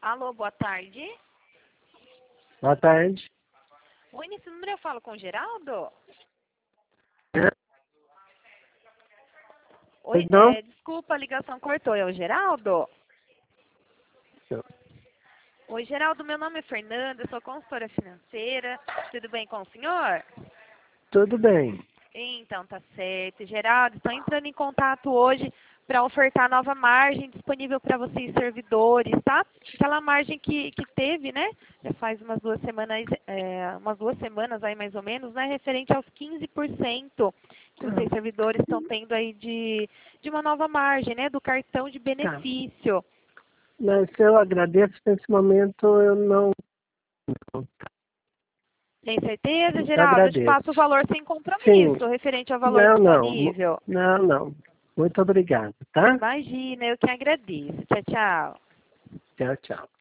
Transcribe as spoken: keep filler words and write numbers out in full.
Alô, boa tarde. Boa tarde. Oi, nesse número eu falo com o Geraldo? É. Oi, Não? é, desculpa, a ligação cortou. É o Geraldo? Oi, Geraldo, meu nome é Fernanda, eu sou consultora financeira. Tudo bem com o senhor? Tudo bem. Então, tá certo. Geraldo, estou entrando em contato hoje para ofertar nova margem disponível para vocês servidores, tá? Aquela margem que, que teve, né? Já faz umas duas semanas, é, umas duas semanas aí mais ou menos, né? Referente aos quinze por cento que vocês servidores estão tendo aí de, de uma nova margem, né? Do cartão de Tá. benefício. Mas eu agradeço, nesse momento eu não... Tem certeza, Eu Geraldo? Eu te agradeço. passo o valor sem Sim. compromisso, referente ao valor Não, não. Mu- disponível. Não, não. Muito obrigado, tá? Imagina, eu que agradeço. Tchau, tchau. Tchau, tchau.